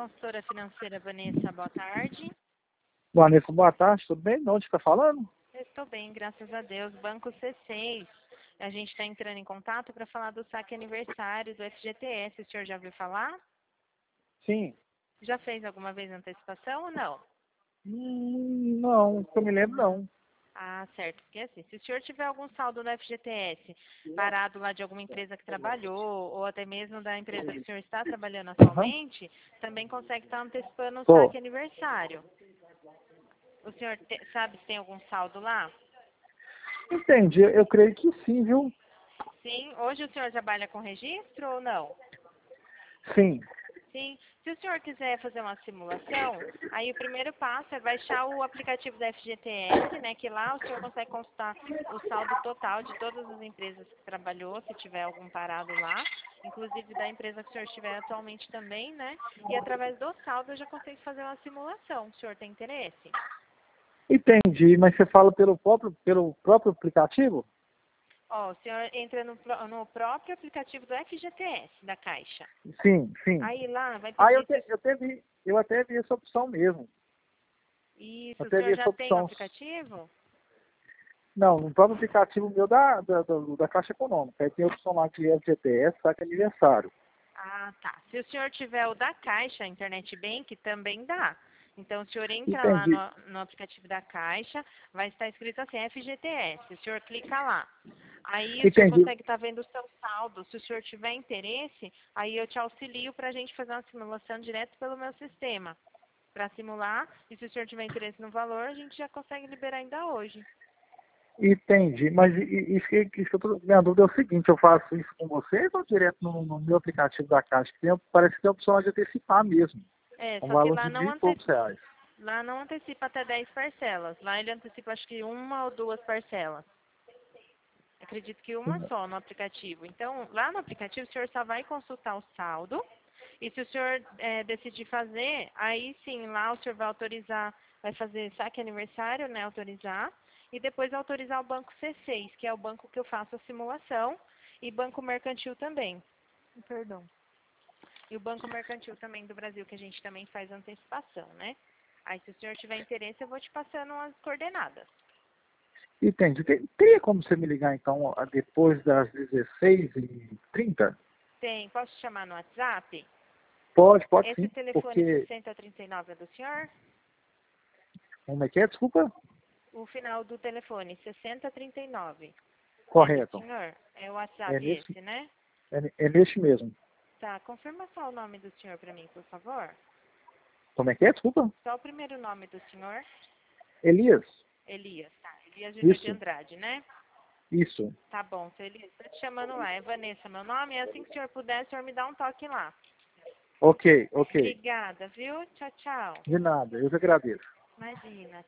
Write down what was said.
consultora financeira Vanessa, boa tarde. Vanessa, boa tarde, tudo bem? De onde está falando? Eu estou bem, graças a Deus. Banco C6. A gente está entrando em contato para falar do saque aniversário do FGTS. O senhor já ouviu falar? Sim. Já fez alguma vez antecipação ou não? Não, que eu me lembro não. Ah, certo. Porque assim, se o senhor tiver algum saldo no FGTS parado lá de alguma empresa que trabalhou, ou até mesmo da empresa que o senhor está trabalhando Aham. atualmente, também consegue estar antecipando o Tô. saque aniversário. O senhor sabe se tem algum saldo lá? Entendi, eu creio que sim, viu? Sim. Hoje o senhor trabalha com registro ou não? Sim. Sim. Se o senhor quiser fazer uma simulação, aí o primeiro passo é baixar o aplicativo da FGTS, né? Que lá o senhor consegue consultar o saldo total de todas as empresas que trabalhou, se tiver algum parado lá, inclusive da empresa que o senhor estiver atualmente também, né? E através do saldo eu já consigo fazer uma simulação. O senhor tem interesse? Entendi, mas você fala pelo próprio aplicativo? Ó, o senhor entra no próprio aplicativo do FGTS, da Caixa. Sim, sim. Aí lá vai Ah, pedir se eu até vi essa opção mesmo. isso, Eu o até vi senhor essa já tem o opção. aplicativo? Não, no próprio aplicativo meu da Caixa Econômica. Aí tem a opção lá de FGTS, saque aniversário. Ah, tá. Se o senhor tiver o da Caixa, Internet Bank, também dá. Então, o senhor entra lá Entendi, no aplicativo da Caixa, vai estar escrito assim, FGTS. O senhor clica lá. Aí o senhor entendi. consegue estar vendo o seu saldo. Se o senhor tiver interesse, aí eu te auxilio para a gente fazer uma simulação direto pelo meu sistema. Para simular, e se o senhor tiver interesse no valor, a gente já consegue liberar ainda hoje. Entendi, mas isso que minha dúvida é o seguinte, eu faço isso com vocês ou direto no meu aplicativo da Caixa? Parece que tem a opção de antecipar mesmo, É, um só que valor de R$ 1.000 e poucos. lá não antecipa até 10 parcelas. Lá ele antecipa acho que uma ou duas parcelas. Acredito que uma só no aplicativo. Então, lá no aplicativo, o senhor só vai consultar o saldo. E se o senhor decidir fazer, aí sim, lá o senhor vai autorizar, vai fazer saque aniversário, né? Autorizar. E depois autorizar o banco C6, que é o banco que eu faço a simulação. E banco mercantil também. Perdão. E o banco mercantil também do Brasil, que a gente também faz antecipação, né? Aí, se o senhor tiver interesse, eu vou te passando as coordenadas. Entendi. Teria como você me ligar então depois das 16h30? Tem, posso te chamar no WhatsApp? Pode Esse sim, telefone porque... 6039 é do senhor? Como é que é? Desculpa? O final do telefone, 6039. É do Correto. senhor? É o É WhatsApp nesse, esse, né? é nesse mesmo. Tá, confirma só o nome do senhor para mim, por favor. Como é que é? Desculpa? Só o primeiro nome do senhor? Elias? Elias, tá. Elias Júnior de Isso, Andrade, né? isso. Tá bom, seu Elias, tô te chamando lá. É Vanessa, meu nome. É assim que o senhor puder, o senhor me dá um toque lá. Ok. Obrigada, viu? Tchau, tchau. De nada, eu que agradeço. Imagina.